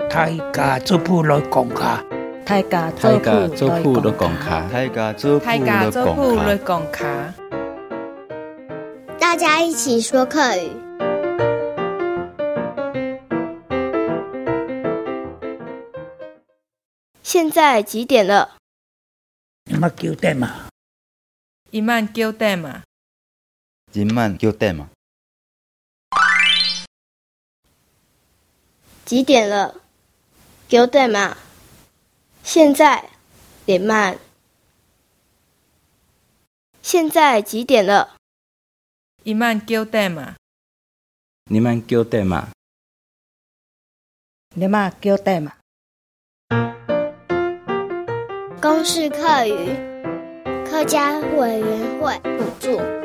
大家做譜來講卡， 大家做譜來講卡， 大家做譜來講卡， 大家一起說客語。 現在幾點了？ 今晚9點嘛。 今晚9點嘛。 今晚9點嘛。 幾點了？9點嘛。現在點慢。現在幾點了？ 今晚9點嘛。 今晚9點嘛。 今晚9點嘛。 公視客語，客家委員會補助。